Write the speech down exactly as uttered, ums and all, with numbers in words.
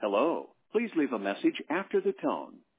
Hello. Please leave a message after the tone.